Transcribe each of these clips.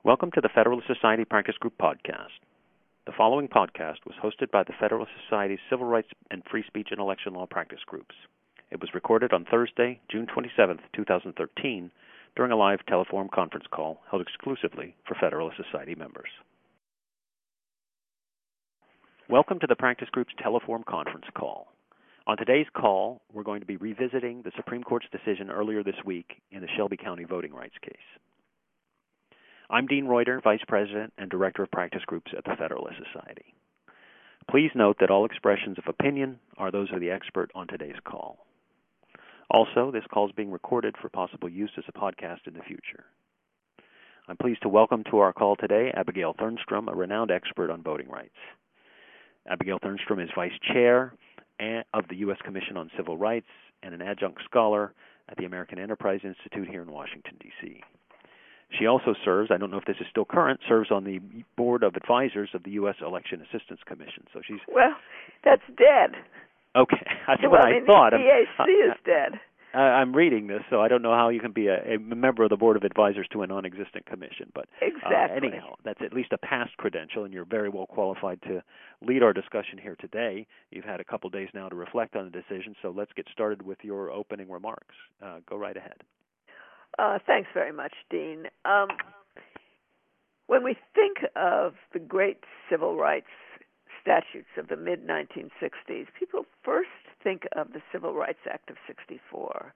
Welcome to the Federalist Society Practice Group podcast. The following podcast was hosted by the Federalist Society's Civil Rights and Free Speech and Election Law Practice Groups. It was recorded on Thursday, June 27, 2013, during a live telephone conference call held exclusively for Federalist Society members. Welcome to the Practice Group's telephone conference call. On today's call, we're going to be revisiting the Supreme Court's decision earlier this week in the Shelby County voting rights case. I'm Dean Reuter, Vice President and Director of Practice Groups at the Federalist Society. Please note that all expressions of opinion are those of the expert on today's call. Also, this call is being recorded for possible use as a podcast in the future. I'm pleased to welcome to our call today Abigail Thernstrom, a renowned expert on voting rights. Abigail Thernstrom is Vice Chair of the U.S. Commission on Civil Rights and an adjunct scholar at the American Enterprise Institute here in Washington, D.C. She also serves, I don't know if this is still current, serves on the Board of Advisors of the U.S. Election Assistance Commission. So she's... Well, that's dead. Okay, that's what I thought. The EAC is dead. I'm reading this, so I don't know how you can be a member of the Board of Advisors to a non-existent commission. But exactly. Anyhow, that's at least a past credential, and you're very well qualified to lead our discussion here today. You've had a couple days now to reflect on the decision, so let's get started with your opening remarks. Go right ahead. Thanks very much, Dean. When we think of the great civil rights statutes of the mid-1960s, people first think of the Civil Rights Act of 64,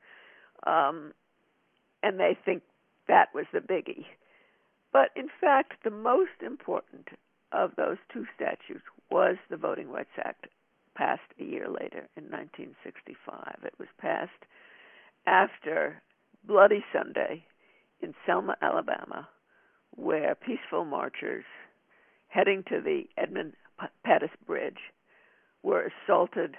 and they think that was the biggie. But in fact, the most important of those two statutes was the Voting Rights Act, passed a year later in 1965. It was passed after Bloody Sunday in Selma, Alabama, where peaceful marchers heading to the Edmund Pettus Bridge were assaulted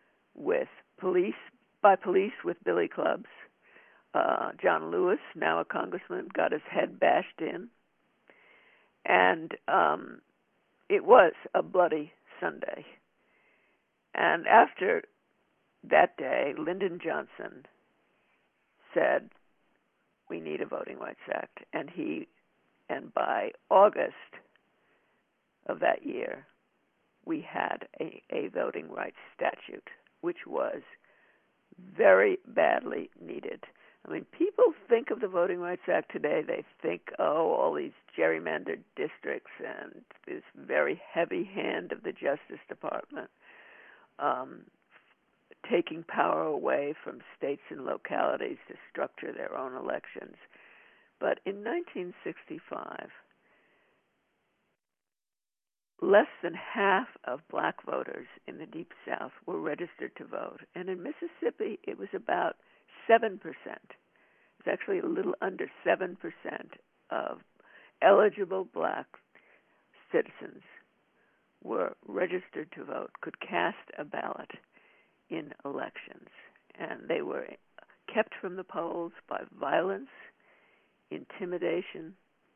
by police with billy clubs. John Lewis, now a congressman, got his head bashed in. And it was a bloody Sunday. And after that day, Lyndon Johnson said, we need a Voting Rights Act. And by August of that year, we had a voting rights statute, which was very badly needed. I mean, people think of the Voting Rights Act today, they think, all these gerrymandered districts and this very heavy hand of the Justice Department taking power away from states and localities to structure their own elections. But in 1965, less than half of black voters in the Deep South were registered to vote. And in Mississippi, it was about 7%. It's actually a little under 7% of eligible black citizens were registered to vote, could cast a ballot in elections. And they were kept from the polls by violence, intimidation,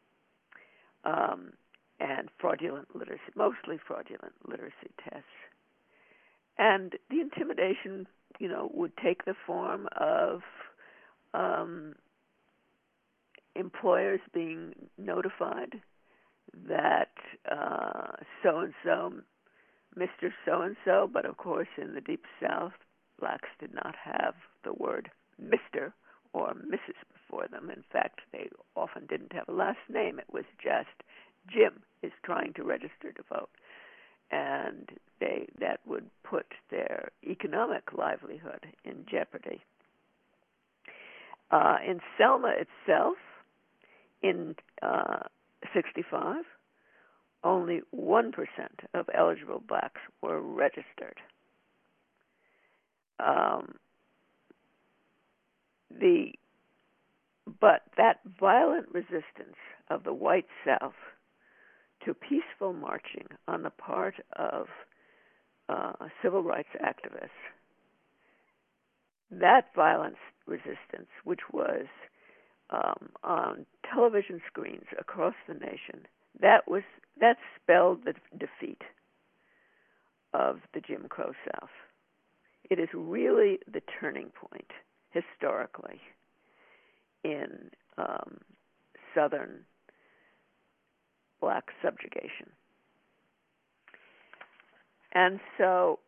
and fraudulent literacy, mostly fraudulent literacy tests. And the intimidation, would take the form of employers being notified that so-and-so, Mr. So-and-so, but of course in the Deep South, blacks did not have the word Mr. or Mrs. before them. In fact, they often didn't have a last name. It was just Jim is trying to register to vote. And that would put their economic livelihood in jeopardy. In Selma itself, in 65, only 1% of eligible blacks were registered. But that violent resistance of the white South to peaceful marching on the part of civil rights activists, that violent resistance, which was on television screens across the nation, that spelled the defeat of the Jim Crow South. It is really the turning point historically in Southern black subjugation. And so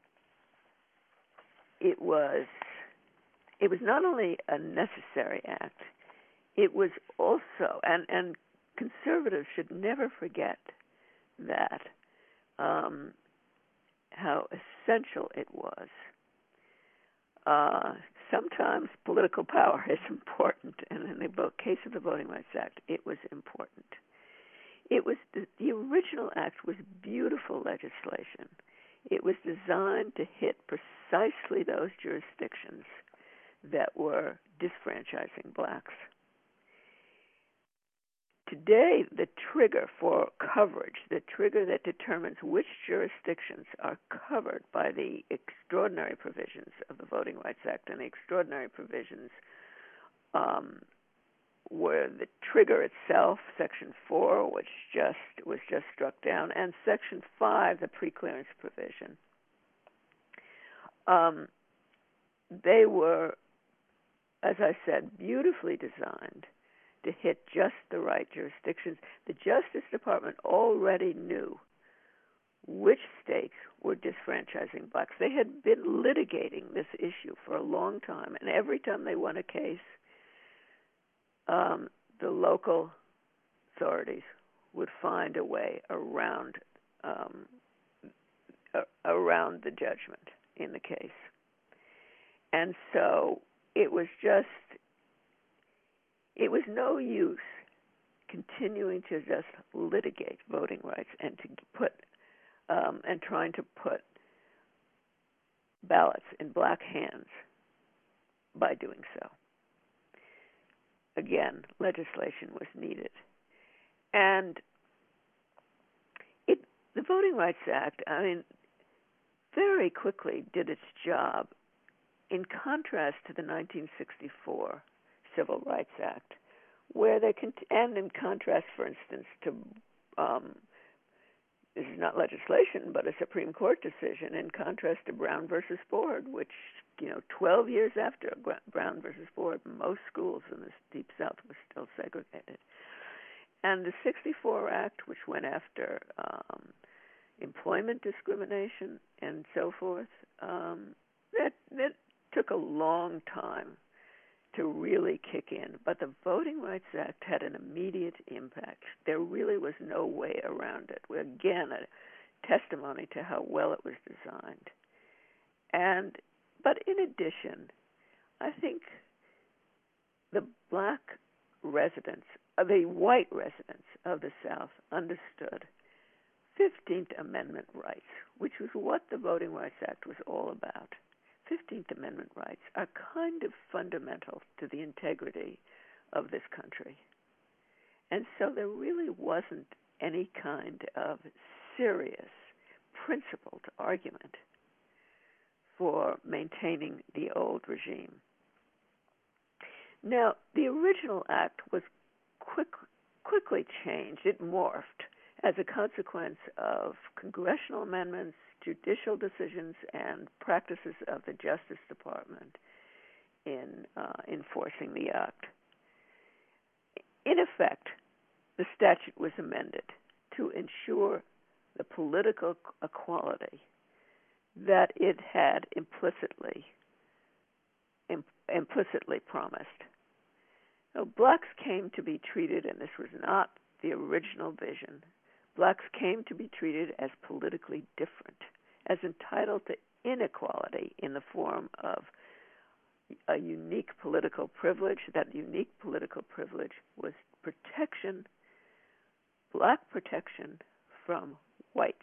it was not only a necessary act, it was also, and conservatives should never forget that, how essential it was. Sometimes political power is important, and in the case of the Voting Rights Act, it was important. It was the original act was beautiful legislation. It was designed to hit precisely those jurisdictions that were disfranchising blacks. Today, the trigger for coverage, the trigger that determines which jurisdictions are covered by the extraordinary provisions of the Voting Rights Act, and the extraordinary provisions were the trigger itself, Section 4, which was just struck down, and Section 5, the preclearance provision. They were, as I said, beautifully designed to hit just the right jurisdictions. The Justice Department already knew which states were disfranchising blacks. They had been litigating this issue for a long time, and every time they won a case, the local authorities would find a way around the judgment in the case. And so it was no use continuing to just litigate voting rights and to put and trying to put ballots in black hands by doing so. Again, legislation was needed. And the Voting Rights Act, very quickly did its job, in contrast to the 1964 Civil Rights Act, where and in contrast, for instance, to this is not legislation, but a Supreme Court decision, in contrast to Brown versus Ford, which 12 years after Brown versus Ford, most schools in the Deep South were still segregated. And the 64 Act, which went after employment discrimination and so forth, that took a long time to really kick in. But the Voting Rights Act had an immediate impact. There really was no way around it. Again, a testimony to how well it was designed. But in addition, I think the black residents, the white residents of the South understood 15th Amendment rights, which was what the Voting Rights Act was all about. 15th Amendment rights are kind of fundamental to the integrity of this country. And so there really wasn't any kind of serious, principled argument for maintaining the old regime. Now, the original act was quickly changed. It morphed as a consequence of congressional amendments, judicial decisions, and practices of the Justice Department in enforcing the act. In effect, the statute was amended to ensure the political equality that it had implicitly promised. Now, blacks came to be treated, and this was not the original vision, blacks came to be treated as politically different, as entitled to inequality in the form of a unique political privilege. That unique political privilege was protection, black protection from whites,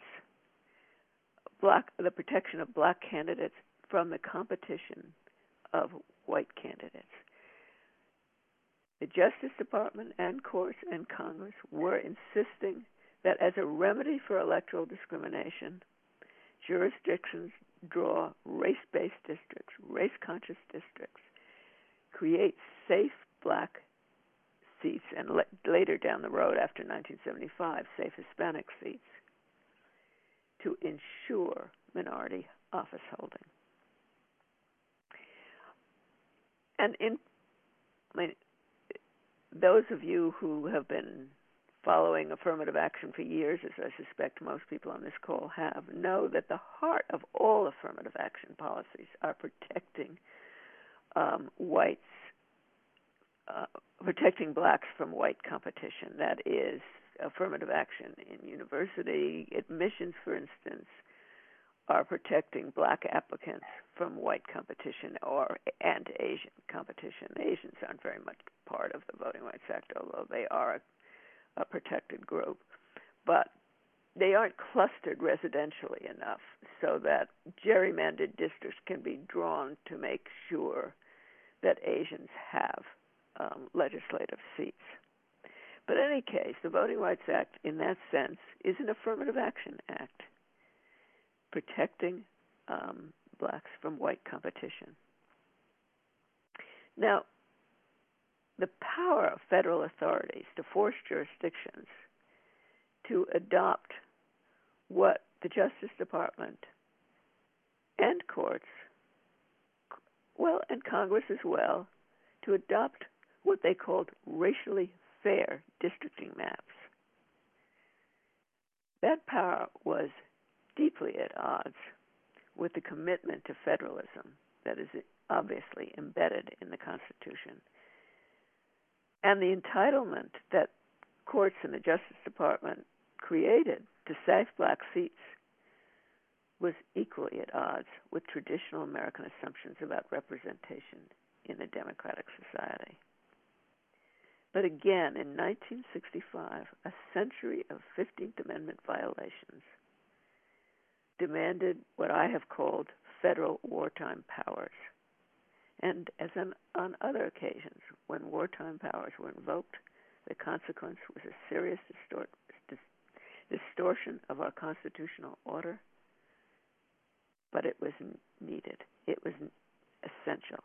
the protection of black candidates from the competition of white candidates. The Justice Department and courts and Congress were insisting that as a remedy for electoral discrimination, jurisdictions draw race-based districts, race-conscious districts, create safe black seats, and later down the road, after 1975, safe Hispanic seats, to ensure minority office holding. And those of you who have been following affirmative action for years, as I suspect most people on this call have, know that the heart of all affirmative action policies are protecting whites, protecting blacks from white competition. That is, affirmative action in university admissions, for instance, are protecting black applicants from white competition and Asian competition. Asians aren't very much part of the Voting Rights Act, although they are a protected group. But they aren't clustered residentially enough so that gerrymandered districts can be drawn to make sure that Asians have legislative seats. But in any case, the Voting Rights Act, in that sense, is an affirmative action act, protecting blacks from white competition. Now, the power of federal authorities to force jurisdictions to adopt what the Justice Department and courts, well, and Congress as well, to adopt what they called racially fair districting maps. That power was deeply at odds with the commitment to federalism that is obviously embedded in the Constitution. And the entitlement that courts and the Justice Department created to safe black seats was equally at odds with traditional American assumptions about representation in a democratic society. But again, in 1965, a century of 15th Amendment violations demanded what I have called federal wartime powers. And as on other occasions, when wartime powers were invoked, the consequence was a serious distortion of our constitutional order, but it was needed. It was essential.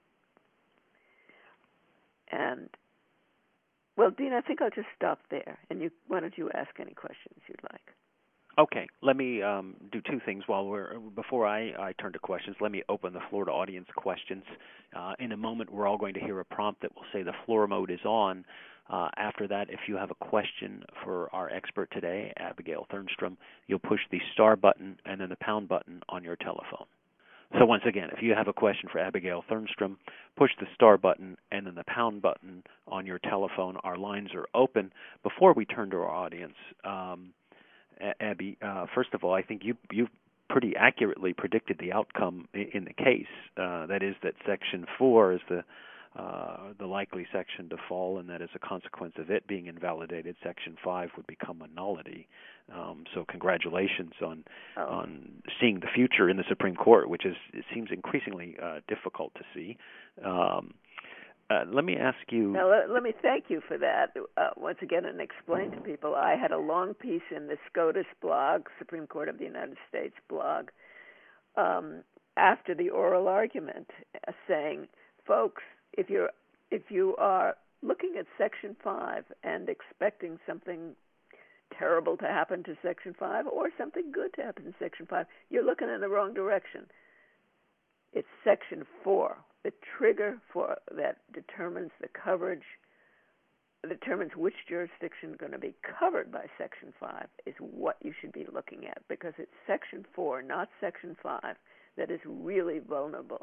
And, well, Dean, I think I'll just stop there. And why don't you ask any questions you'd like? Okay, let me do two things before I turn to questions. Let me open the floor to audience questions. In a moment, we're all going to hear a prompt that will say the floor mode is on. After that, if you have a question for our expert today, Abigail Thernstrom, you'll push the star button and then the pound button on your telephone. So once again, if you have a question for Abigail Thernstrom, push the star button and then the pound button on your telephone. Our lines are open. Before we turn to our audience, Abby, first of all, I think you've pretty accurately predicted the outcome in the case. That is that Section 4 is the likely section to fall, and that as a consequence of it being invalidated, Section 5 would become a nullity. So congratulations on seeing the future in the Supreme Court, which it seems increasingly difficult to see. Let me ask you... Now, let me thank you for that once again and explain to people. I had a long piece in the SCOTUS blog, Supreme Court of the United States blog, after the oral argument saying, folks, if you are looking at Section 5 and expecting something terrible to happen to Section 5 or something good to happen to Section 5, you're looking in the wrong direction. It's Section 4. The trigger for that determines the coverage, determines which jurisdiction is going to be covered by Section 5 is what you should be looking at, because it's Section 4, not Section 5, that is really vulnerable.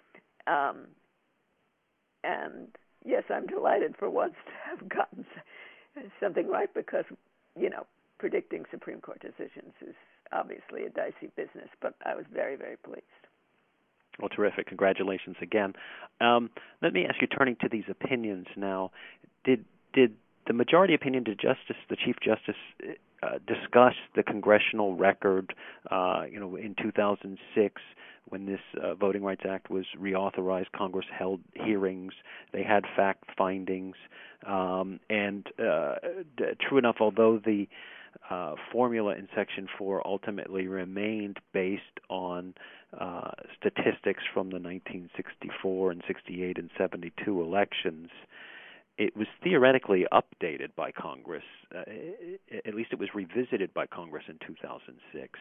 And yes, I'm delighted for once to have gotten something right, because, predicting Supreme Court decisions is obviously a dicey business, but I was very, very pleased. Well, terrific. Congratulations again. Let me ask you, turning to these opinions now, did the majority opinion, did the Chief Justice discuss the congressional record, in 2006 when this Voting Rights Act was reauthorized? Congress held hearings. They had fact findings. And true enough, although the formula in Section 4 ultimately remained based on statistics from the 1964 and 68 and 72 elections, it was theoretically updated by Congress. At least it was revisited by Congress in 2006.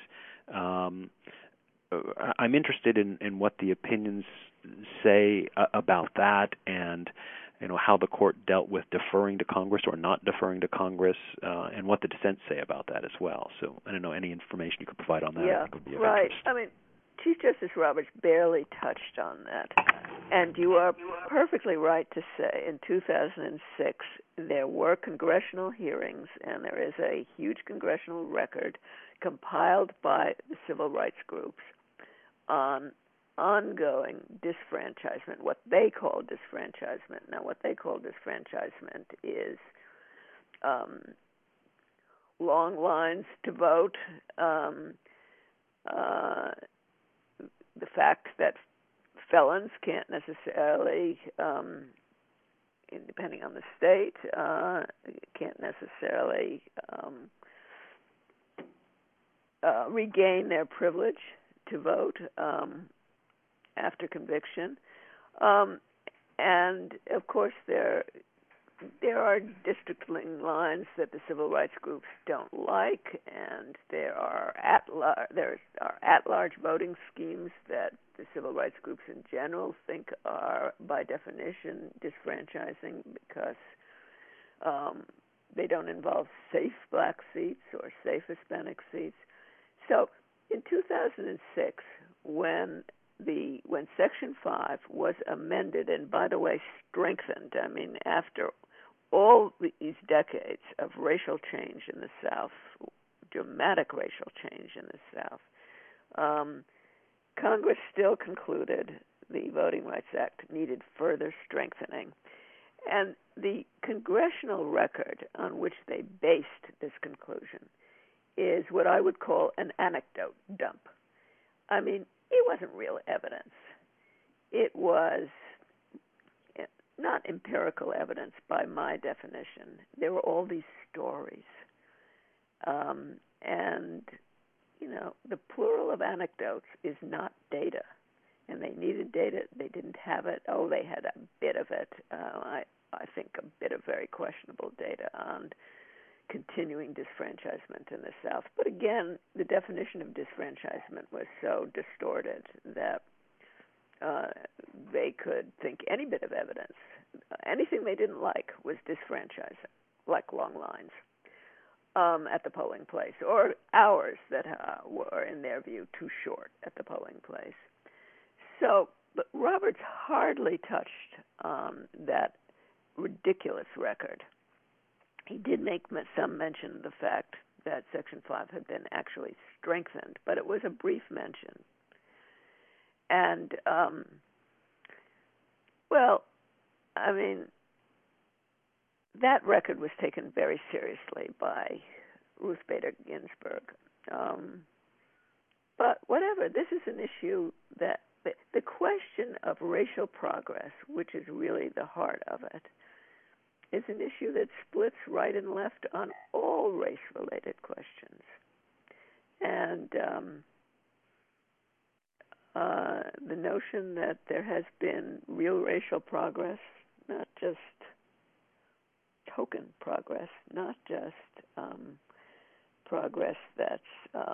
I'm interested in what the opinions say about that, and how the court dealt with deferring to Congress or not deferring to Congress, and what the dissents say about that as well. So I don't know, any information you could provide on that I think would be of interest. I mean, Chief Justice Roberts barely touched on that. And you are perfectly right to say in 2006 there were congressional hearings, and there is a huge congressional record compiled by the civil rights groups on ongoing disfranchisement, what they call disfranchisement. Now, what they call disfranchisement is long lines to vote, the fact that felons can't necessarily, depending on the state, can't necessarily regain their privilege to vote after conviction. And, of course, there are district lines that the civil rights groups don't like, and there are at-large voting schemes that the civil rights groups in general think are, by definition, disfranchising because they don't involve safe black seats or safe Hispanic seats. So in 2006, when Section 5 was amended, and by the way, strengthened, I mean, after all these decades of racial change in the South, dramatic racial change in the South, Congress still concluded the Voting Rights Act needed further strengthening. And the congressional record on which they based this conclusion is what I would call an anecdote dump. I mean, it wasn't real evidence. It was not empirical evidence by my definition. There were all these stories. And, the plural of anecdotes is not data. And they needed data. They didn't have it. Oh, they had a bit of it. I think a bit of very questionable data on continuing disfranchisement in the South. But again, the definition of disfranchisement was so distorted that they could think any bit of evidence, anything they didn't like, was disfranchising, like long lines at the polling place, or hours that were, in their view, too short at the polling place. So, but Roberts hardly touched on that ridiculous record. He did make some mention of the fact that Section 5 had been actually strengthened, but it was a brief mention. And, that record was taken very seriously by Ruth Bader Ginsburg. But whatever, this is an issue that the question of racial progress, which is really the heart of it, is an issue that splits right and left on all race-related questions. And the notion that there has been real racial progress, not just token progress, not just progress that's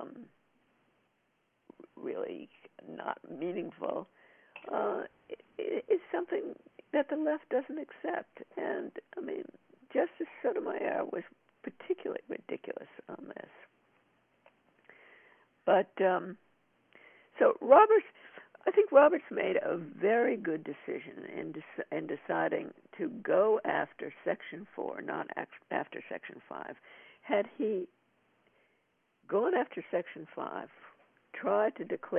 really not meaningful, is something that the left doesn't accept. And, Justice Sotomayor was particularly ridiculous on this. But, so I think Roberts made a very good decision in deciding to go after Section 4, not after Section 5. Had he gone after Section 5, tried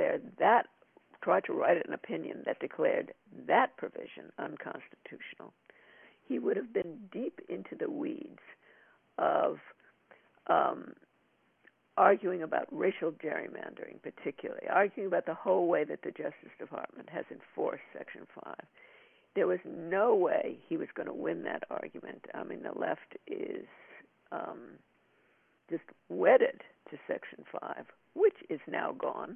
to write an opinion that declared that provision unconstitutional, he would have been deep into the weeds of arguing about racial gerrymandering, particularly, arguing about the whole way that the Justice Department has enforced Section 5. There was no way he was going to win that argument. The left is just wedded to Section 5, which is now gone.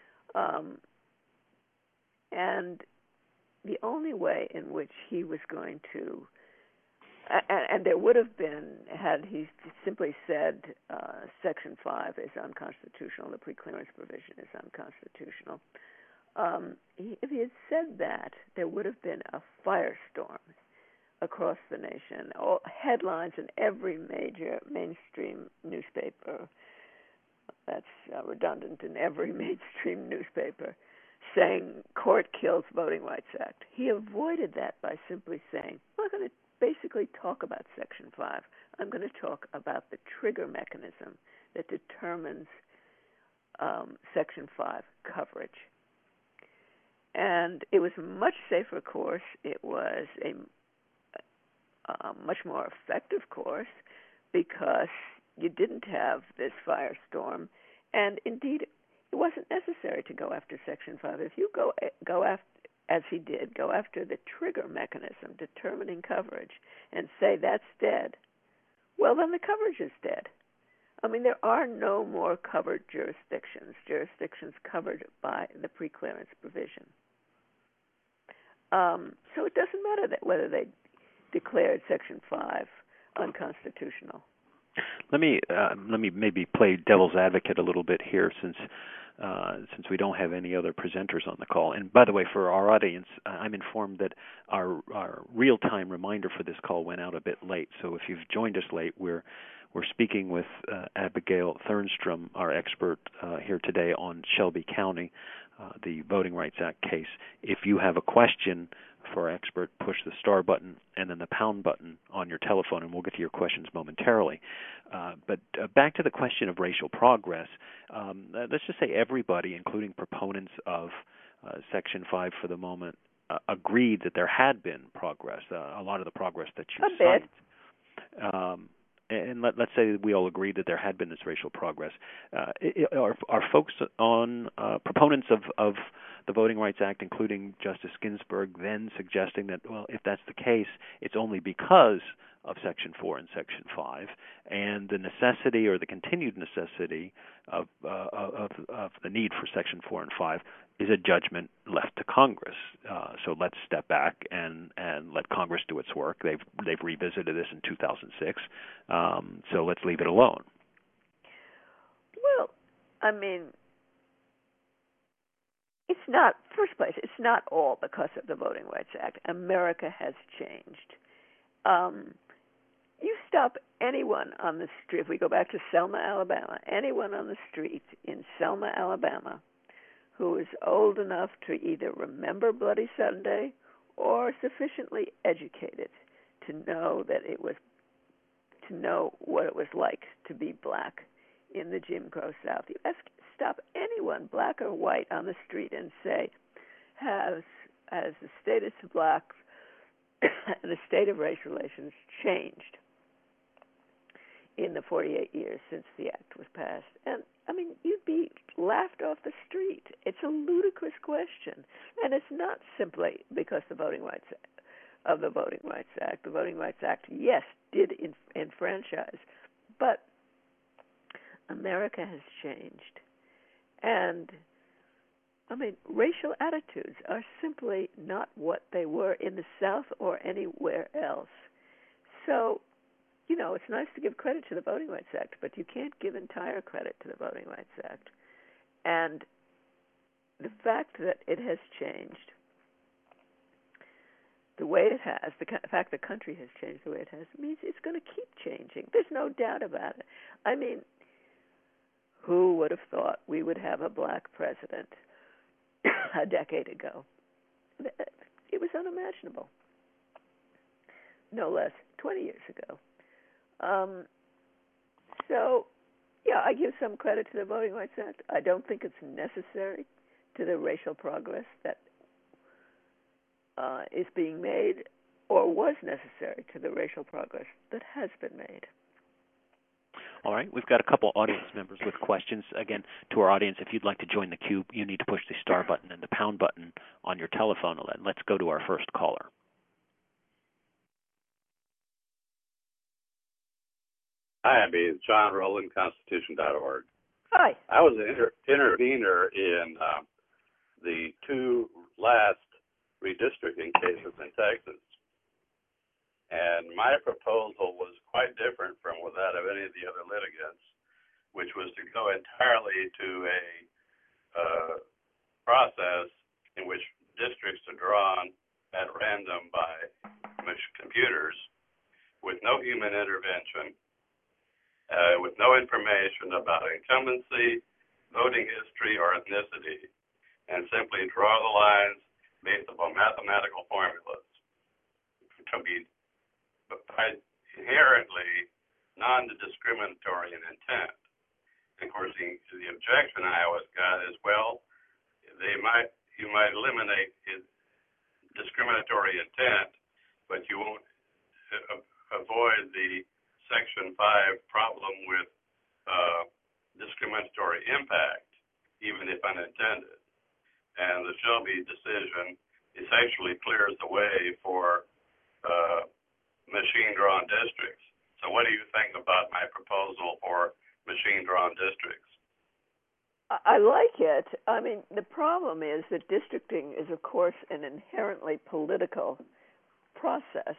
And the only way in which he was going to, and there would have been, had he simply said Section 5 is unconstitutional, the preclearance provision is unconstitutional, if he had said that, there would have been a firestorm across the nation, all headlines in every major mainstream newspaper. That's redundant, in every mainstream newspaper, saying court kills Voting Rights Act. He avoided that by simply saying, I'm going to basically talk about Section 5. I'm going to talk about the trigger mechanism that determines Section 5 coverage. And it was a much safer course. It was a much more effective course because you didn't have this firestorm, and indeed, it wasn't necessary to go after Section 5. If you go after, as he did, go after the trigger mechanism determining coverage and say that's dead, well, then the coverage is dead. I mean, there are no more covered jurisdictions covered by the preclearance provision. So it doesn't matter whether they declared Section 5 unconstitutional. Let me maybe play devil's advocate a little bit here, since we don't have any other presenters on the call. And by the way, for our audience, I'm informed that our real-time reminder for this call went out a bit late. So if you've joined us late, we're speaking with Abigail Thernstrom, our expert here today on Shelby County, the Voting Rights Act case. If you have a question for our expert, push the star button and then the pound button on your telephone, and we'll get to your questions momentarily. But back to the question of racial progress, let's just say everybody, including proponents of Section 5 for the moment, agreed that there had been progress, a lot of the progress that you cite. And let's say we all agreed that there had been this racial progress. Are folks on proponents of the Voting Rights Act, including Justice Ginsburg, then suggesting that, well, if that's the case, it's only because of Section 4 and Section 5, and the necessity or the continued necessity of the need for Section 4 and 5 is a judgment left to Congress. So let's step back and let Congress do its work. They've revisited this in 2006, so let's leave it alone. Well, I mean, it's not, first place, it's not all because of the Voting Rights Act. America has changed. You stop anyone on the street, if we go back to Selma, Alabama, anyone on the street in Selma, Alabama, who is old enough to either remember Bloody Sunday or sufficiently educated to know what it was like to be black in the Jim Crow South. You have to stop anyone, black or white, on the street and say, has the status of blacks and the state of race relations changed in the 48 years since the act was passed? And I mean, you'd be laughed off the street. It's a ludicrous question, and it's not simply because the Voting Rights Act. The Voting Rights Act, yes, did enfranchise, but America has changed, and I mean, racial attitudes are simply not what they were in the South or anywhere else. So, you know, it's nice to give credit to the Voting Rights Act, but you can't give entire credit to the Voting Rights Act. And the fact that it has changed the way it has, the fact the country has changed the way it has, means it's going to keep changing. There's no doubt about it. I mean, who would have thought we would have a black president a decade ago? It was unimaginable. No less, 20 years ago. So, yeah, I give some credit to the Voting Rights Act. I don't think it's necessary to the racial progress that is being made, or was necessary to the racial progress that has been made. All right, we've got a couple audience members with questions. Again, to our audience, if you'd like to join the queue, you need to push the star button and the pound button on your telephone. Let's go to our first caller. Hi, Abby. It's John Rowland, Constitution.org. Hi. I was an intervener in the two last redistricting cases in Texas. And my proposal was quite different from that of any of the other litigants, which was to go entirely to a process in which districts are drawn at random by computers with no human intervention, with no information about incumbency, voting history, or ethnicity, and simply draw the lines based upon mathematical formulas to be inherently non-discriminatory in intent. And of course, the objection I always got is, well, you might eliminate discriminatory intent, but you won't avoid the Section 5 problem with discriminatory impact, even if unintended. And the Shelby decision essentially clears the way for machine-drawn districts. So what do you think about my proposal for machine-drawn districts? I like it. I mean, the problem is that districting is, of course, an inherently political process,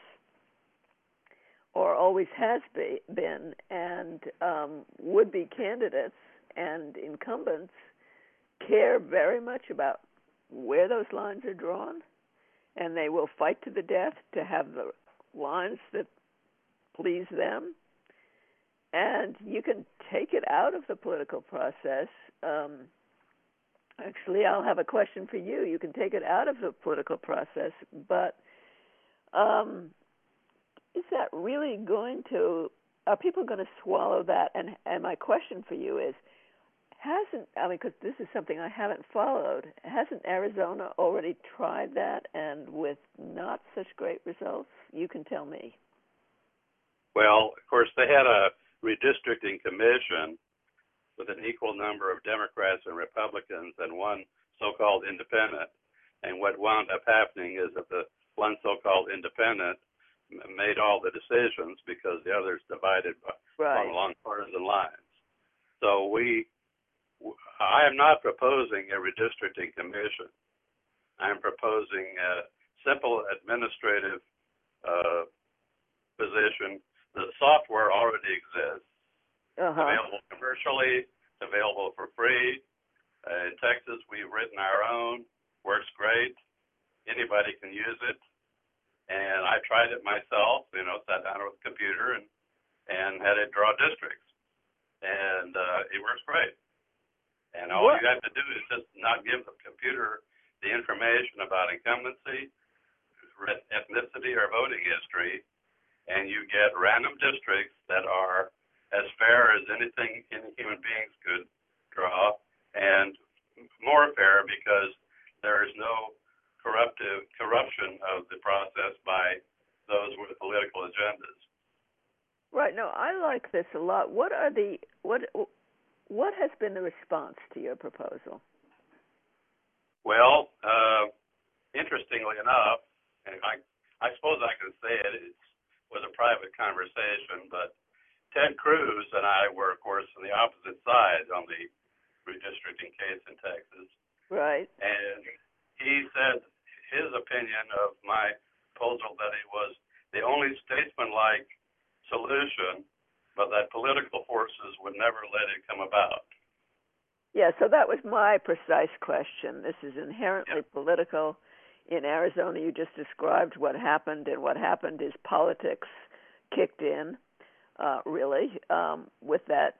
or always has been, and would-be candidates and incumbents care very much about where those lines are drawn, and they will fight to the death to have the lines that please them. And you can take it out of the political process. Actually, I'll have a question for you. You can take it out of the political process, but is that really are people going to swallow that? And my question for you is, because this is something I haven't followed, hasn't Arizona already tried that and with not such great results? You can tell me. Well, of course, they had a redistricting commission with an equal number of Democrats and Republicans and one so-called independent. And what wound up happening is that the one so-called independent made all the decisions because the others divided along partisan lines. So I am not proposing a redistricting commission. I'm proposing a simple administrative position. The software already exists. Available commercially, available for free. In Texas, we've written our own. Works great. Anybody can use it. And I tried it myself, sat down with a computer and had it draw districts. And it works great. And all you have to do is just not give the computer the information about incumbency, ethnicity, or voting history, and you get random districts that are as fair as anything any human beings could draw, and more fair because there is no corruption of the process by those with political agendas. Right. No, I like this a lot. What has been the response to your proposal? Well, interestingly enough, and I suppose I can say it was a private conversation, but Ted Cruz and I were, of course, on the opposite side on the redistricting case in Texas. Right. And he said his opinion of my proposal that it was the only statesmanlike solution, but that political forces would never let it come about. Yeah, so that was my precise question. This is inherently political. In Arizona, you just described what happened, and what happened is politics kicked in, really, with that.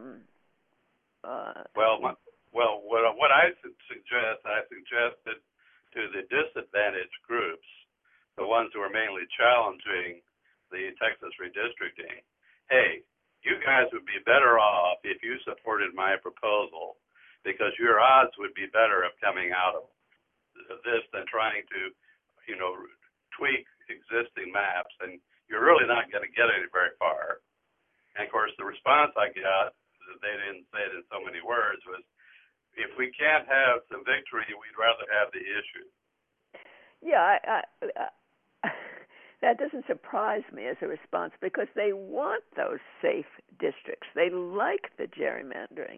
What I suggested to the disadvantaged groups, the ones who are mainly challenging the Texas redistricting, hey, you guys would be better off if you supported my proposal, because your odds would be better of coming out of this than trying to, tweak existing maps, and you're really not going to get it very far. And of course, the response I got, they didn't say it in so many words, was, if we can't have the victory, we'd rather have the issue. Yeah, that doesn't surprise me as a response, because they want those safe districts. They like the gerrymandering.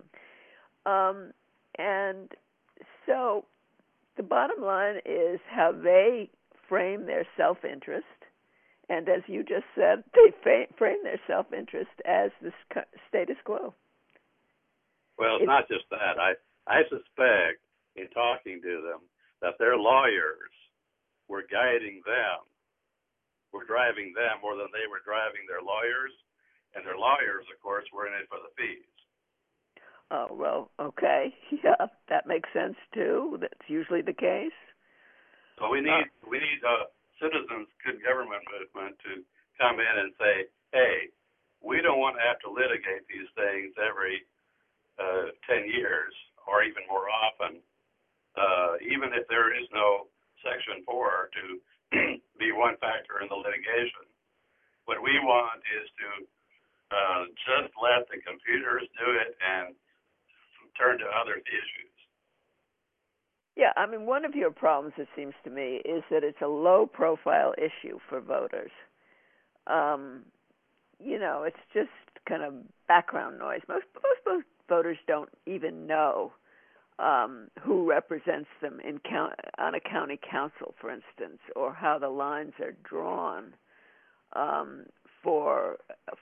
And so the bottom line is how they frame their self-interest. And as you just said, they frame their self-interest as the status quo. Well, it's not just that. I suspect, in talking to them, that their lawyers were guiding them, were driving them more than they were driving their lawyers, and their lawyers, of course, were in it for the fees. Oh, well, okay. Yeah, that makes sense, too. That's usually the case. So we need citizens, good government movement to come in and say, hey, we don't want to have to litigate these things every 10 years or even more often, even if there is no Section 4 to be one factor in the litigation. What we want is to just let the computers do it and turn to other issues. Yeah, I mean, one of your problems, it seems to me, is that it's a low-profile issue for voters. It's just kind of background noise. Most voters don't even know who represents them on a county council, for instance, or how the lines are drawn for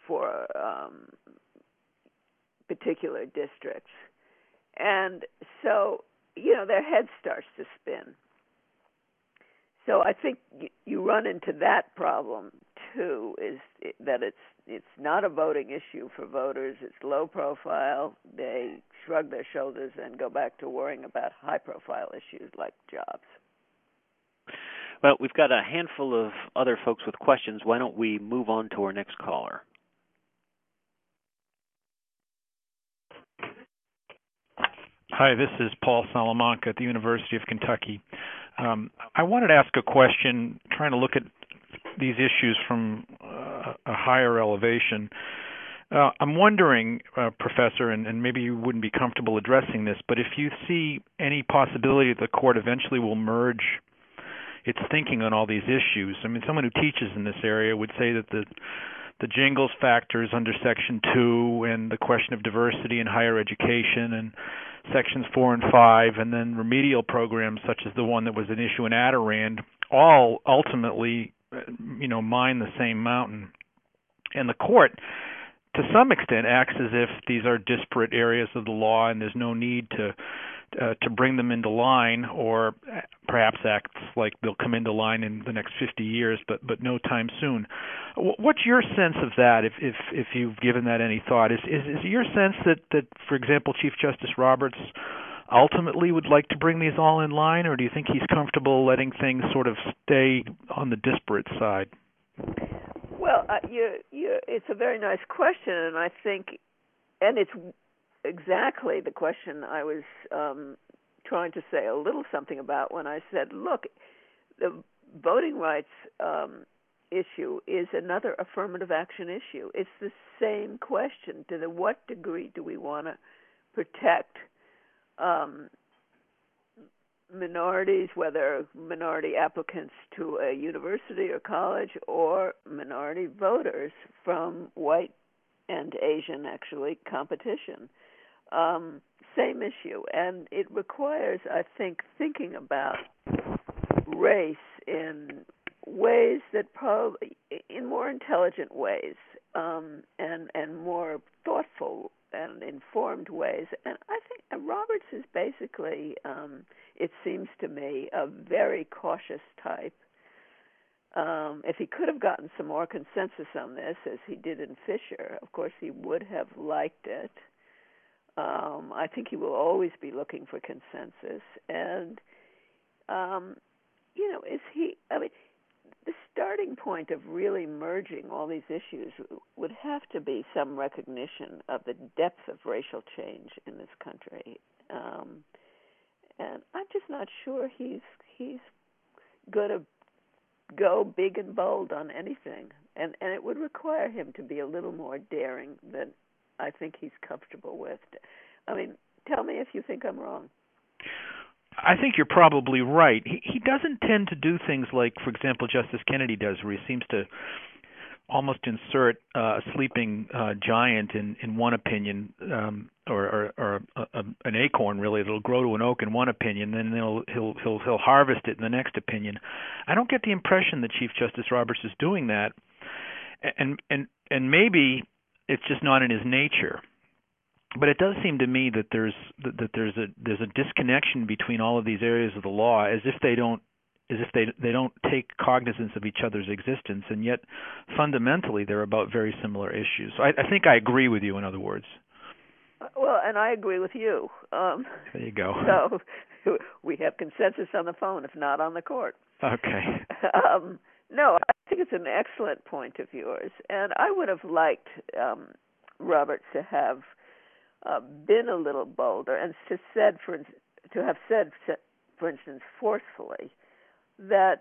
particular districts. And so, their head starts to spin. So I think you run into that problem too, is that it's not a voting issue for voters. It's low profile. They shrug their shoulders and go back to worrying about high profile issues like jobs. Well, we've got a handful of other folks with questions. Why don't we move on to our next caller? Hi, this is Paul Salamanca at the University of Kentucky. I wanted to ask a question, trying to look at these issues from a higher elevation. I'm wondering, Professor, and maybe you wouldn't be comfortable addressing this, but if you see any possibility that the court eventually will merge its thinking on all these issues. I mean, someone who teaches in this area would say that the Jingles factors under Section 2 and the question of diversity in higher education and Sections 4 and 5 and then remedial programs such as the one that was an issue in Adirond all ultimately, mine the same mountain. And the court, to some extent, acts as if these are disparate areas of the law and there's no need to bring them into line, or perhaps acts like they'll come into line in the next 50 years, but no time soon. What's your sense of that, if you've given that any thought? Is your sense that, for example, Chief Justice Roberts ultimately would like to bring these all in line, or do you think he's comfortable letting things sort of stay on the disparate side? Well, it's a very nice question, and I think, and it's exactly the question I was trying to say a little something about when I said, look, the voting rights issue is another affirmative action issue. It's the same question. To what degree do we want to protect minorities, whether minority applicants to a university or college or minority voters from white and Asian, actually, competition? Same issue. And it requires, I think, thinking about race in ways that probably, in more intelligent ways, and more thoughtful and informed ways. And I think Roberts is basically, it seems to me, a very cautious type. If he could have gotten some more consensus on this, as he did in Fisher, of course he would have liked it. I think he will always be looking for consensus. And, the starting point of really merging all these issues would have to be some recognition of the depth of racial change in this country. And I'm just not sure he's going to go big and bold on anything. And it would require him to be a little more daring than I think he's comfortable with. I mean, tell me if you think I'm wrong. I think you're probably right. He doesn't tend to do things like, for example, Justice Kennedy does, where he seems to almost insert a sleeping giant in one opinion, or an acorn really that'll grow to an oak in one opinion, then he'll harvest it in the next opinion. I don't get the impression that Chief Justice Roberts is doing that, and maybe it's just not in his nature. But it does seem to me that there's a disconnection between all of these areas of the law, as if they don't as if they don't take cognizance of each other's existence, and yet fundamentally they're about very similar issues. So I think I agree with you, in other words. Well, and I agree with you. There you go. So we have consensus on the phone, if not on the court. Okay. No, I think it's an excellent point of yours, and I would have liked Robert to have been a little bolder and to have said, for instance, forcefully, that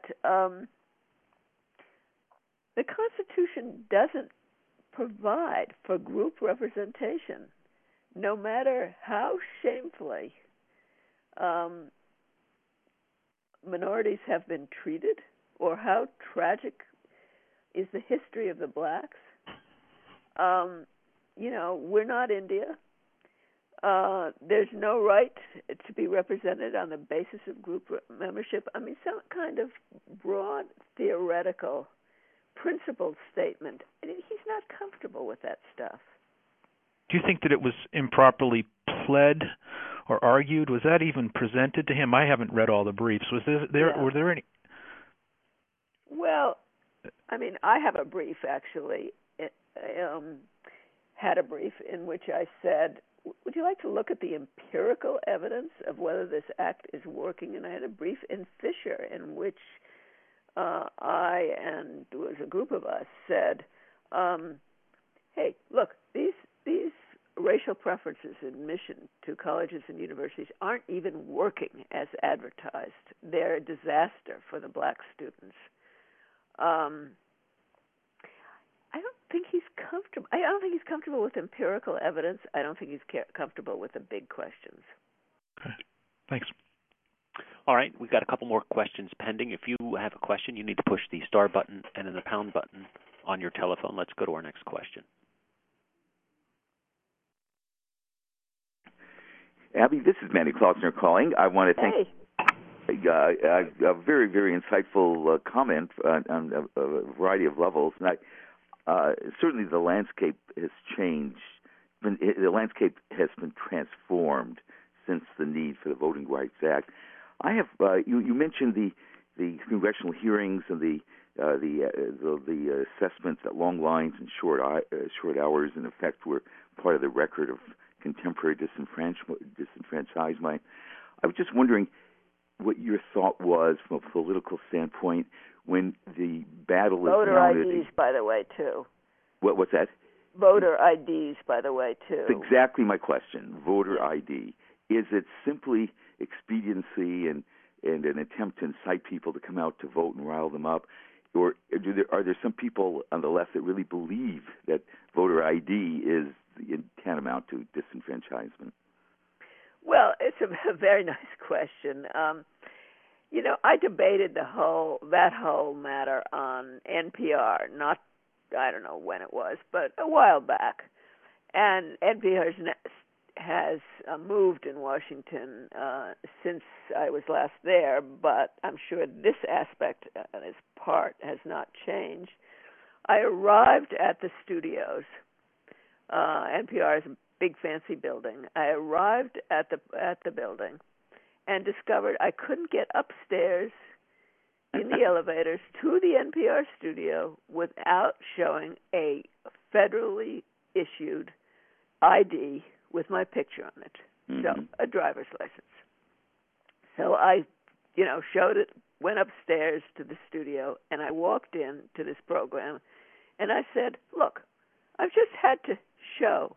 the Constitution doesn't provide for group representation, no matter how shamefully minorities have been treated or how tragic is the history of the blacks. We're not India. There's no right to be represented on the basis of group membership. I mean, some kind of broad theoretical principled statement. He's not comfortable with that stuff. Do you think that it was improperly pled or argued? Was that even presented to him? I haven't read all the briefs. Were there any? Well, I mean, I have a brief, actually. Had a brief in which I said, would you like to look at the empirical evidence of whether this act is working? And I had a brief in Fisher in which I and there was a group of us said, hey, look, these racial preferences in admission to colleges and universities aren't even working as advertised. They're a disaster for the black students. I don't think he's comfortable. I don't think he's comfortable with empirical evidence. I don't think he's comfortable with the big questions. Okay. Thanks. All right, we've got a couple more questions pending. If you have a question, you need to push the star button and then the pound button on your telephone. Let's go to our next question. Abby, this is Manny Klausner calling. I want to thank a very, very insightful comment on a variety of levels. And certainly the landscape has changed. The landscape has been transformed since the need for the Voting Rights Act. I have you mentioned the congressional hearings and the assessments that long lines and short hours in effect were part of the record of contemporary disenfranchisement. I was just wondering what your thought was from a political standpoint when the battle is voter IDs, by the way, too. What's that? Voter IDs, by the way, too. That's exactly my question. Voter ID. Is it simply expediency and an attempt to incite people to come out to vote and rile them up? Or are there some people on the left that really believe that voter ID is tantamount to disenfranchisement? Well, it's a very nice question. I debated that whole matter on NPR, I don't know when it was, but a while back. And NPR has moved in Washington since I was last there, but I'm sure this aspect, this part, has not changed. I arrived at the studios. NPR is a big fancy building. I arrived at the building and discovered I couldn't get upstairs in the elevators to the NPR studio without showing a federally issued ID with my picture on it, so a driver's license. So I, showed it, went upstairs to the studio, and I walked in to this program, and I said, look, I've just had to show,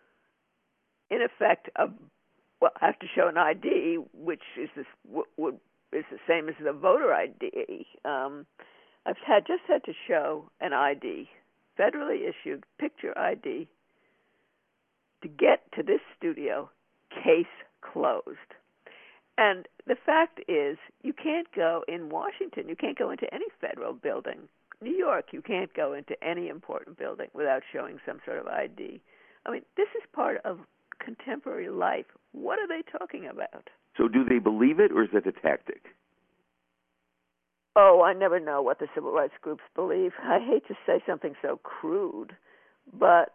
in effect, I have to show an ID, which is is the same as the voter ID. I've just had to show an ID, federally issued picture ID, to get to this studio. Case closed. And the fact is, you can't go in Washington. You can't go into any federal building. New York, you can't go into any important building without showing some sort of ID. I mean, this is part of contemporary life. What are they talking about? So do they believe it, or is it a tactic? Oh, I never know what the civil rights groups believe. I hate to say something so crude, but,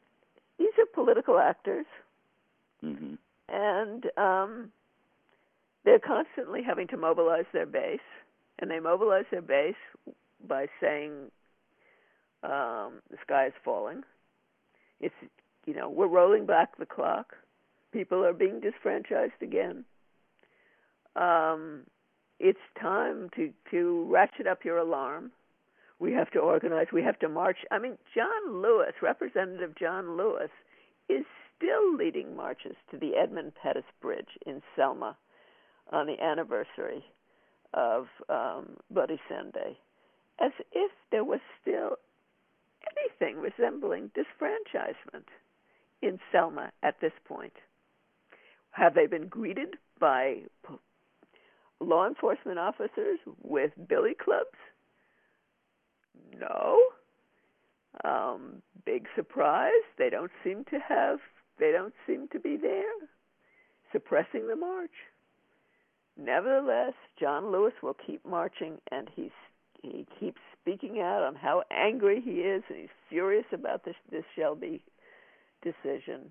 these are political actors. Mm-hmm. And, they're constantly having to mobilize their base, and they mobilize their base by saying the sky is falling. It's, we're rolling back the clock. People are being disfranchised again. It's time to ratchet up your alarm. We have to organize. We have to march. I mean, John Lewis, Representative John Lewis, is still leading marches to the Edmund Pettus Bridge in Selma on the anniversary of Bloody Sunday, as if there was still anything resembling disfranchisement in Selma at this point. Have they been greeted by law enforcement officers with billy clubs? No. Big surprise. They don't seem to be there, suppressing the march. Nevertheless, John Lewis will keep marching, and he keeps speaking out on how angry he is, and he's furious about this Shelby decision.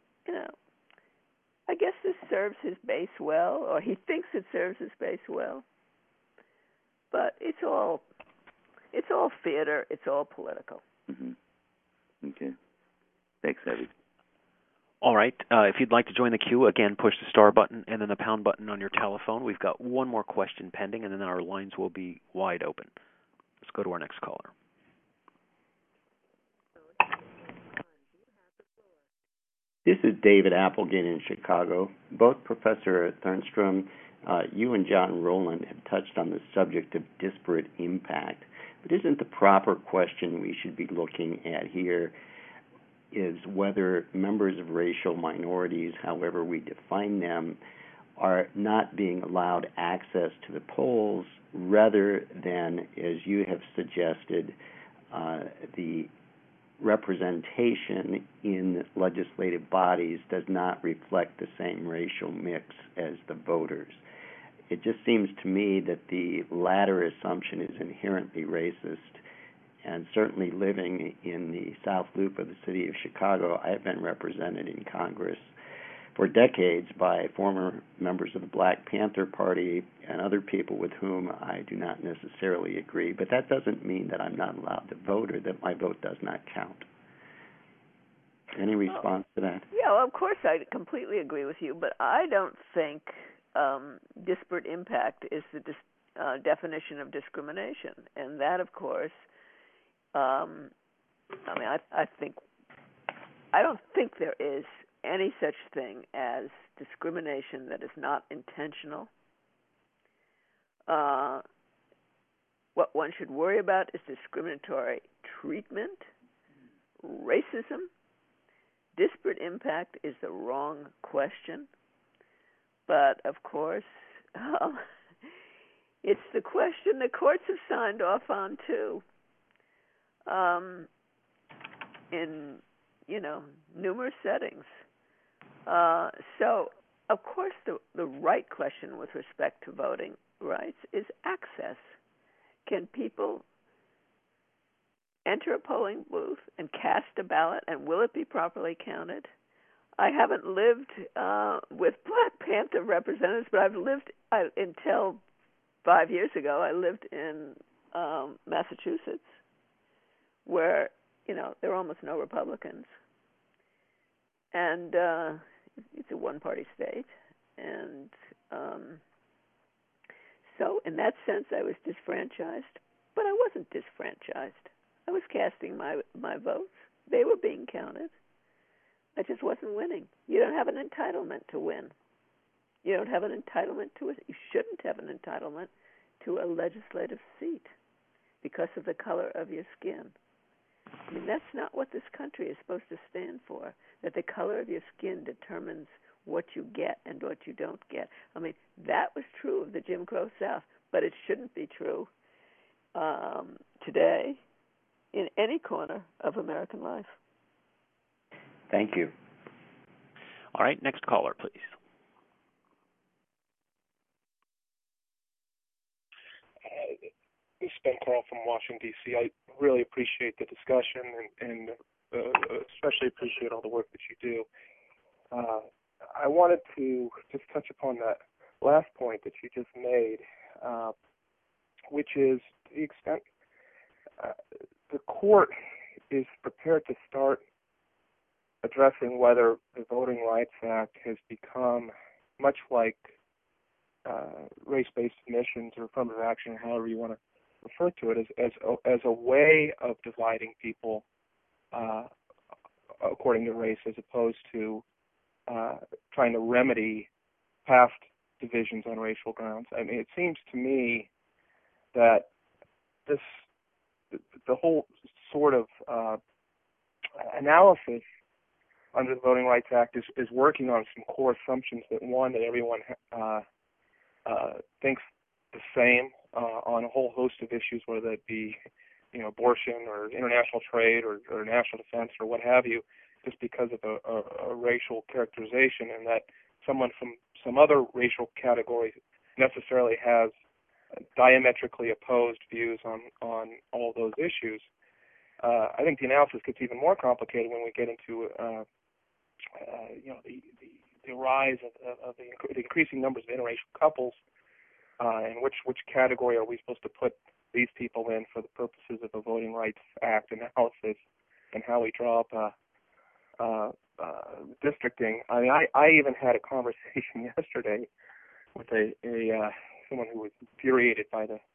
I guess this serves his base well, or he thinks it serves his base well. But it's all theater. It's all political. Mm-hmm. Okay. Thanks, Abby. All right. If you'd like to join the queue, again, push the star button and then the pound button on your telephone. We've got one more question pending, and then our lines will be wide open. Let's go to our next caller. This is David Applegate in Chicago. Both Professor Thernstrom, you and John Rowland have touched on the subject of disparate impact. But isn't the proper question we should be looking at here is whether members of racial minorities, however we define them, are not being allowed access to the polls rather than, as you have suggested, the representation in legislative bodies does not reflect the same racial mix as the voters. It just seems to me that the latter assumption is inherently racist, and certainly living in the South Loop of the city of Chicago, I have been represented in Congress for decades by former members of the Black Panther Party and other people with whom I do not necessarily agree. But that doesn't mean that I'm not allowed to vote or that my vote does not count. Any response to that? Yeah, well, of course I completely agree with you, but I don't think disparate impact is the definition of discrimination. And that, of course, I don't think there is any such thing as discrimination that is not intentional. What one should worry about is discriminatory treatment, racism. Disparate impact is the wrong question. But, of course, it's the question the courts have signed off on, too, in, numerous settings. So, of course, the right question with respect to voting rights is access. Can people enter a polling booth and cast a ballot, and will it be properly counted? I haven't lived with Black Panther representatives, but I've lived until 5 years ago. I lived in Massachusetts, where there are almost no Republicans, and it's a one-party state, and so in that sense, I was disfranchised, but I wasn't disfranchised. I was casting my votes; they were being counted. I just wasn't winning. You don't have an entitlement to win. You don't have an entitlement to it. You shouldn't have an entitlement to a legislative seat because of the color of your skin. I mean, that's not what this country is supposed to stand for, that the color of your skin determines what you get and what you don't get. I mean, that was true of the Jim Crow South, but it shouldn't be true today in any corner of American life. Thank you. All right, next caller, please. This is Ben Carl from Washington, D.C. I really appreciate the discussion and especially appreciate all the work that you do. I wanted to just touch upon last point that you just made, which is to the extent the court is prepared to start addressing whether the Voting Rights Act has become much like race-based admissions or affirmative action, or however you want to refer to it, as a way of dividing people according to race, as opposed to trying to remedy past divisions on racial grounds. I mean, it seems to me that the whole sort of analysis under the Voting Rights Act is working on some core assumptions that, one, that everyone thinks the same on a whole host of issues, whether it be, abortion or international trade or national defense or what have you, just because of a racial characterization, and that someone from some other racial category necessarily has diametrically opposed views on all those issues. I think the analysis gets even more complicated when we get into the rise of the increasing numbers of interracial couples, and which category are we supposed to put these people in for the purposes of a Voting Rights Act analysis, and how we draw up districting. I mean, I even had a conversation yesterday with someone who was infuriated by the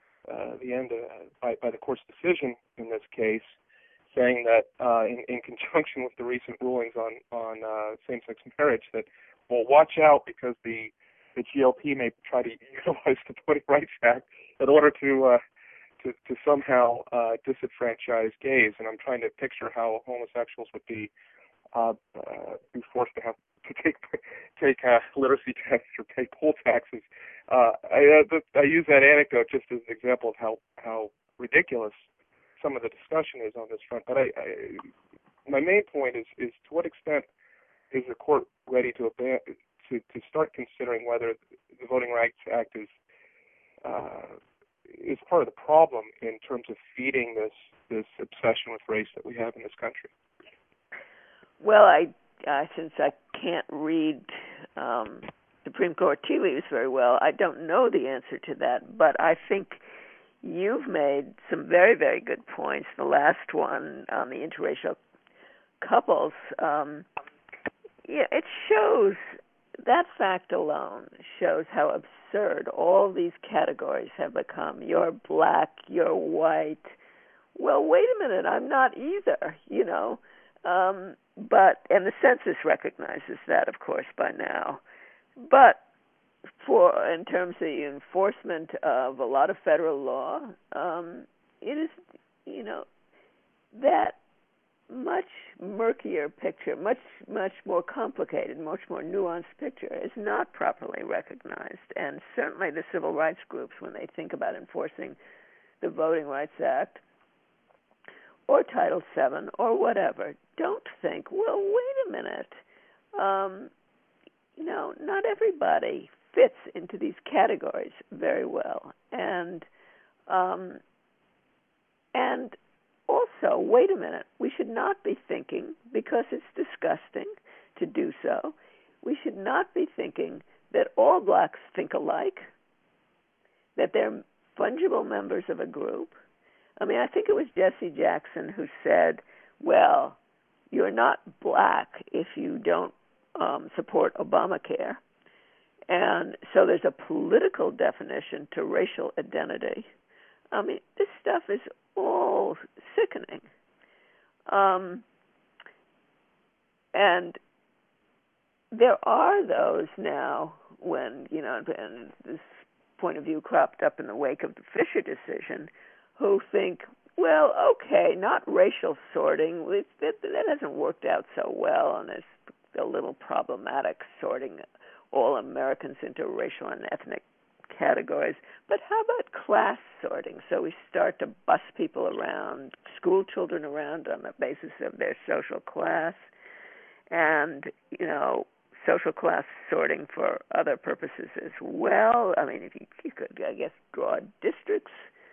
court's decision in this case, saying that in conjunction with the recent rulings on same-sex marriage, that, well, watch out, because the GOP may try to utilize the Voting Rights Act in order to somehow disenfranchise gays. And I'm trying to picture how homosexuals would be forced to have to take literacy tests or pay poll taxes. I use that anecdote just as an example of how ridiculous some of the discussion is on this front. But my main point is to what extent is the court ready to start considering whether the Voting Rights Act is part of the problem in terms of feeding this obsession with race that we have in this country? Well, since I can't read Supreme Court tea leaves very well, I don't know the answer to that. But I think you've made some very, very good points. The last one on the interracial couples, it shows, that fact alone shows how absurd all these categories have become. You're black, you're white. Well, wait a minute, I'm not either, and the census recognizes that, of course, by now. But in terms of the enforcement of a lot of federal law, it is, that much murkier picture, much more complicated, much more nuanced picture is not properly recognized. And certainly the civil rights groups, when they think about enforcing the Voting Rights Act or Title VII or whatever, don't think, well, wait a minute, not everybody fits into these categories very well. And also, wait a minute, we should not be thinking, because it's disgusting to do so, we should not be thinking that all blacks think alike, that they're fungible members of a group. I mean, I think it was Jesse Jackson who said, well, you're not black if you don't support Obamacare. And so there's a political definition to racial identity. I mean, this stuff is all sickening. And there are those now when, and this point of view cropped up in the wake of the Fisher decision, who think, well, okay, not racial sorting, that hasn't worked out so well, and it's a little problematic sorting all Americans into racial and ethnic categories. But how about class sorting? So we start to bus people around, school children around on the basis of their social class, and, social class sorting for other purposes as well. I mean, if you could, I guess, draw districts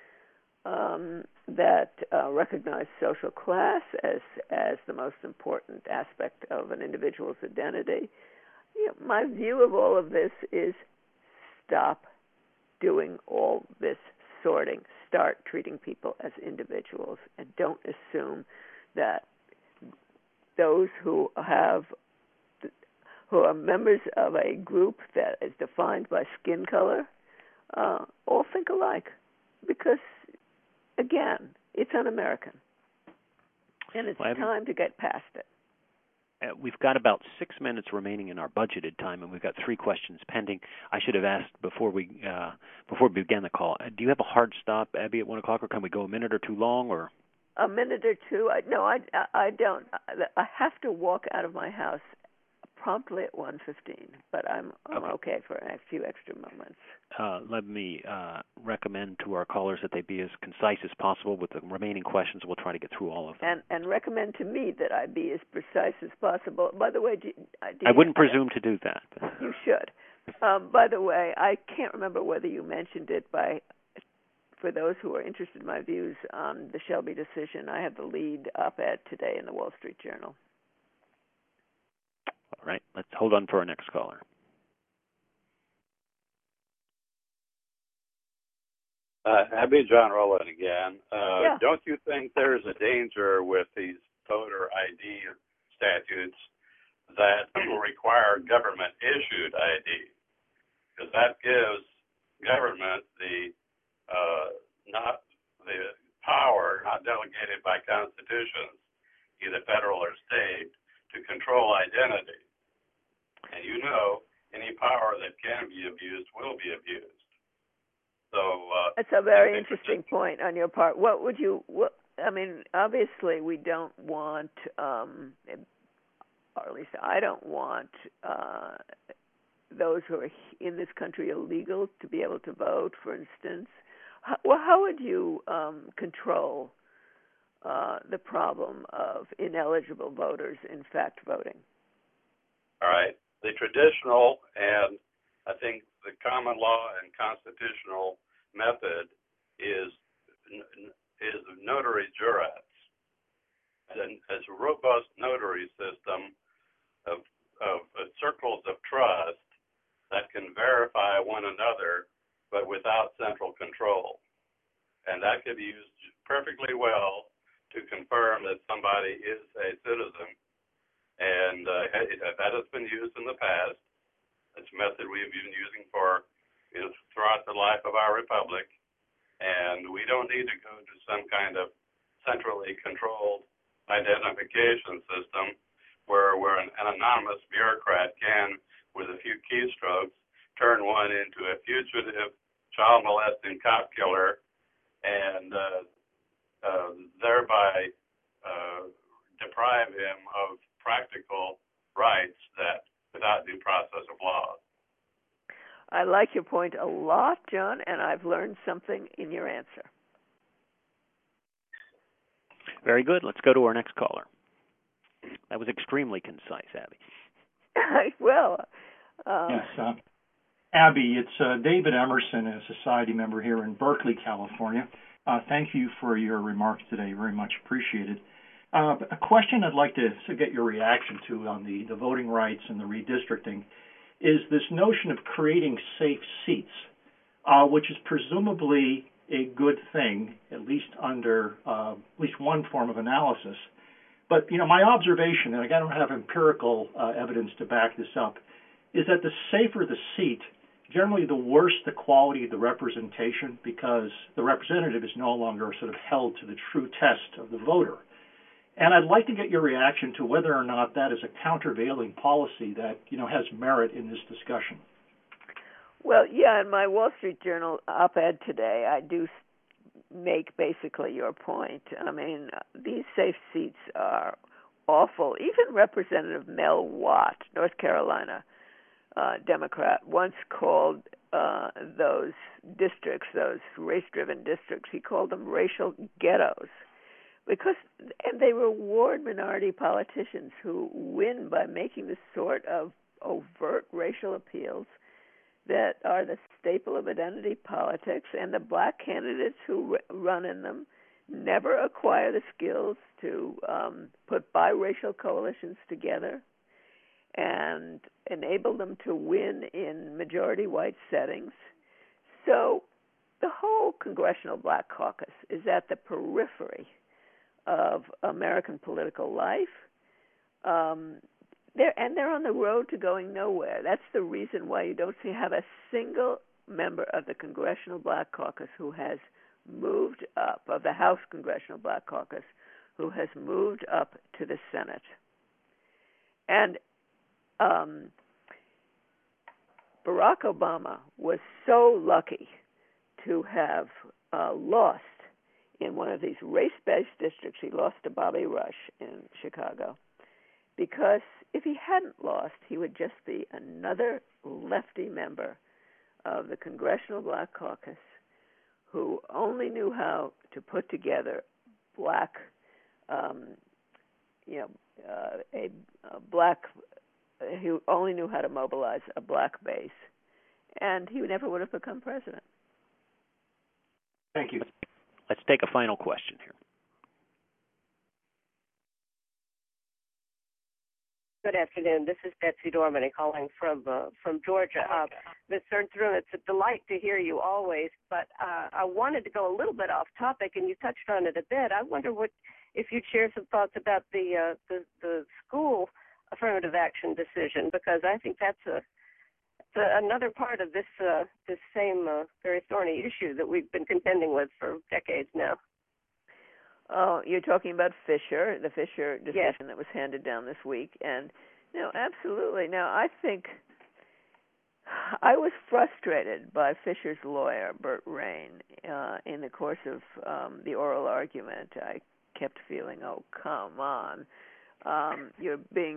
that recognize social class as the most important aspect of an individual's identity. My view of all of this is stop doing all this sorting. Start treating people as individuals, and don't assume that those who are members of a group that is defined by skin color all think alike, because again, it's un-American, and it's time to get past it. We've got about 6 minutes remaining in our budgeted time, and we've got 3 questions pending. I should have asked before we began the call. Do you have a hard stop, Abby, at 1 o'clock, or can we go a minute or two long? Or a minute or two? I don't. I have to walk out of my house promptly at 1:15, but I'm okay for a few extra moments. Let me recommend to our callers that they be as concise as possible with the remaining questions. We'll try to get through all of them. And recommend to me that I be as precise as possible. By the way, I wouldn't presume to do that. You should. By the way, I can't remember whether you mentioned it for those who are interested in my views on the Shelby decision, I had the lead op-ed today in the Wall Street Journal. All right, let's hold on for our next caller. Abby, John Rowland again. Yeah. Don't you think there's a danger with these voter ID statutes that require government-issued ID? Because that gives government the power, not delegated by constitutions, either federal or state, to control identity. And any power that can be abused will be abused. So that's a very interesting point on your part. Obviously we don't want, or at least I don't want those who are in this country illegal to be able to vote, for instance. How would you control the problem of ineligible voters in fact voting? All right. The traditional and I think the common law and constitutional method is notary jurats. And as a robust notary system of circles of trust that can verify one another, but without central control. And that could be used perfectly well to confirm that somebody is a citizen. And that has been used in the past. It's a method we've been using throughout the life of our republic. And we don't need to go to some kind of centrally controlled identification system where an anonymous bureaucrat can, with a few keystrokes, turn one into a fugitive, child molesting cop killer, and thereby deprive him of practical rights that without due process of law. I like your point a lot, John, and I've learned something in your answer. Very good. Let's go to our next caller. That was extremely concise, Abby. Yes, Abby, it's David Emerson, a society member here in Berkeley, California. Thank you for your remarks today. Very much appreciated. A question I'd like to get your reaction to on the voting rights and the redistricting is this notion of creating safe seats, which is presumably a good thing, at least under at least one form of analysis. But, my observation, and I don't have empirical evidence to back this up, is that the safer the seat, generally the worse the quality of the representation, because the representative is no longer sort of held to the true test of the voter. And I'd like to get your reaction to whether or not that is a countervailing policy that, has merit in this discussion. Well, yeah, in my Wall Street Journal op-ed today, I do make basically your point. These safe seats are awful. Even Representative Mel Watt, North Carolina, Democrat, once called those districts, those race-driven districts, he called them racial ghettos. And they reward minority politicians who win by making the sort of overt racial appeals that are the staple of identity politics, and the black candidates who run in them never acquire the skills to put biracial coalitions together and and enabled them to win in majority white settings. So the whole Congressional Black Caucus is at the periphery of American political life. They're on the road to going nowhere. That's the reason why you don't have a single member of the Congressional Black Caucus who has moved up, of the House Congressional Black Caucus, who has moved up to the Senate. And Barack Obama was so lucky to have lost in one of these race-based districts. He lost to Bobby Rush in Chicago, because if he hadn't lost, he would just be another lefty member of the Congressional Black Caucus who only knew how to put together black, he only knew how to mobilize a black base, and he never would have become president. Thank you. Let's take a final question here. Good afternoon. This is Betsy Dorman calling from Georgia. Ms. Cernstrom, it's a delight to hear you always, but I wanted to go a little bit off topic, and you touched on it a bit. I wonder if you'd share some thoughts about the school affirmative action decision, because I think that's another part of this same very thorny issue that we've been contending with for decades now. Oh, you're talking about Fisher, the Fisher decision Yes. that was handed down this week. And, no, absolutely. Now, I think I was frustrated by Fisher's lawyer, Burt Rain, in the course of the oral argument. I kept feeling, oh, come on. You're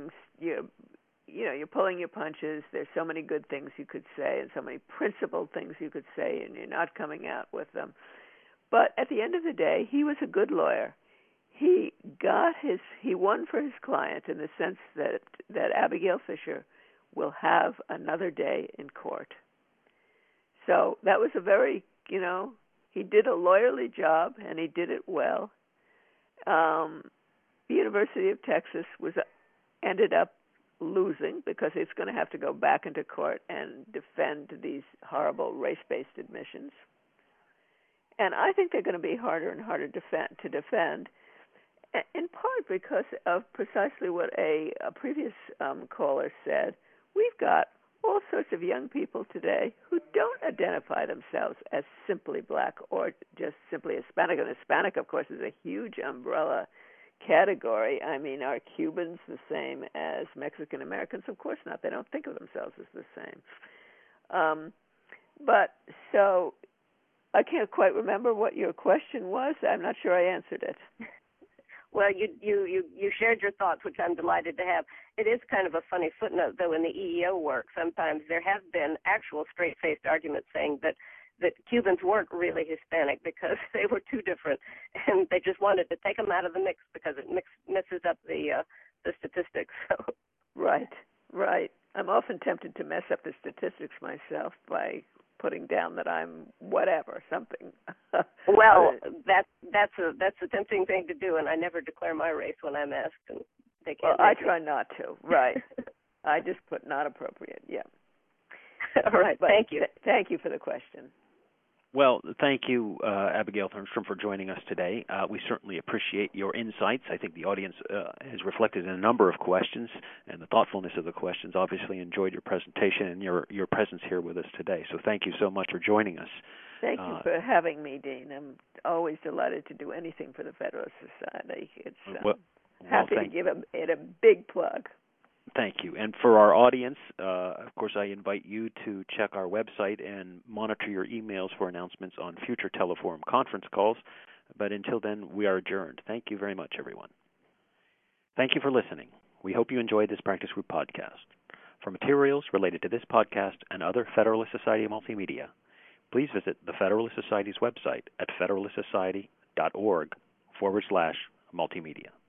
pulling your punches. There's so many good things you could say and so many principled things you could say, and you're not coming out with them. But at the end of the day, he was a good lawyer. He won for his client in the sense that Abigail Fisher will have another day in court. So that was a very, he did a lawyerly job, and he did it well. The University of Texas ended up losing because it's going to have to go back into court and defend these horrible race-based admissions. And I think they're going to be harder and harder to defend, in part because of precisely what a previous caller said. We've got all sorts of young people today who don't identify themselves as simply black or just simply Hispanic. And Hispanic, of course, is a huge umbrella category. I mean, are Cubans the same as Mexican Americans? Of course not. They don't think of themselves as the same. But so I can't quite remember what your question was. I'm not sure I answered it. Well, you shared your thoughts, which I'm delighted to have. It is kind of a funny footnote, though, in the EEO work. Sometimes there have been actual straight-faced arguments saying that Cubans weren't really Hispanic because they were too different, and they just wanted to take them out of the mix because it messes up the statistics. So. Right. I'm often tempted to mess up the statistics myself by putting down that I'm whatever, something. Well, that's a tempting thing to do, and I never declare my race when I'm asked, and they can't. Well, I try not to. Right. I just put not appropriate. Yeah. All right. But thank you. Thank you for the question. Well, thank you, Abigail Cernstrom, for joining us today. We certainly appreciate your insights. I think the audience has reflected in a number of questions, and the thoughtfulness of the questions obviously enjoyed your presentation and your presence here with us today. So thank you so much for joining us. Thank you for having me, Dean. I'm always delighted to do anything for the Federalist Society. It's happy to give it a big plug. Thank you. And for our audience, of course, I invite you to check our website and monitor your emails for announcements on future Teleforum conference calls. But until then, we are adjourned. Thank you very much, everyone. Thank you for listening. We hope you enjoyed this Practice Group podcast. For materials related to this podcast and other Federalist Society multimedia, please visit the Federalist Society's website at federalistsociety.org/multimedia.